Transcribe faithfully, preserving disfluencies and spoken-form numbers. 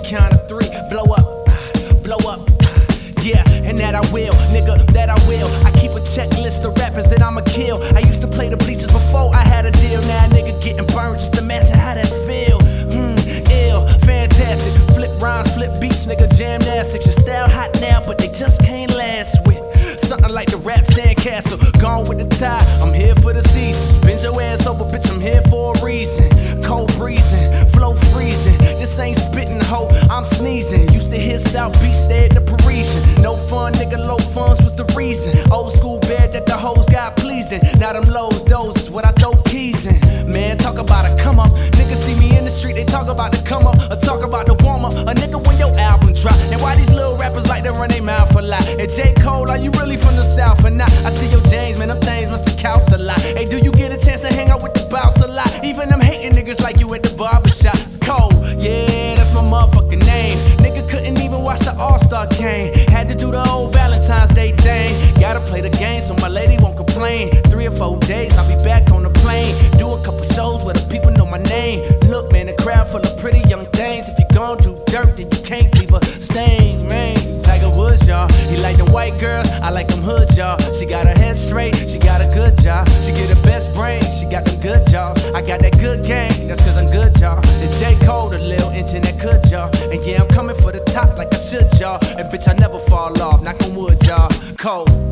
count of three, blow up, blow up. Yeah, and that I will, nigga, that I will. I keep a checklist of rappers that I'ma kill. I used to play the bleachers before I had a deal. Now a nigga getting burned, just imagine how that feel. Hmm, ill, fantastic. Flip rhymes, flip beats, nigga, gymnastics. Your style hot now, but they just can't last with something like the rap sandcastle. Gone with the tide, I'm here for the season. Bend your ass over, bitch, I'm here for a reason. Cold breezing, flow freezing. This ain't spitting, ho, I'm sneezing. Used to hear South Beach, stay at the Parisian. No fun, nigga, low funds was the reason. Old school bed that the hoes got pleased in. Now them lows, those is what I throw keys in. Man, talk about a come up. Niggas see me in the street, they talk about the come up. Or talk about the warm up. A nigga when your album drop. And why these little rappers like to run their mouth a lot? And J. Cole, are you really from the South or not? I see your James, man, them things must have counts a lot. Hey, do you get a chance to hang out with the boss a lot? Even them hating niggas like you at the barbershop. Cole, yeah, that's my motherfucking name. Nigga couldn't even watch the All-Star game. Had to do the old Valentine's Day thing. Gotta play the game so my lady won't complain. Three or four days, I'll be back on the plane. Do a couple shows where the people know my name. Look, man, a crowd full of pretty young things. If you gon' do dirt, then you can't leave a stain, man. Tiger Woods, y'all. He like them white girls, I like them hoods, y'all. She got her head straight, she got a good job. She get her best brain, she got them good jobs. I got that good game, that's cause I'm good, y'all. It's J. Cole, the little inch in that good, y'all. And yeah, I'm coming for the top like I should, y'all. And bitch, I never fall off, knock on wood, y'all. Cole.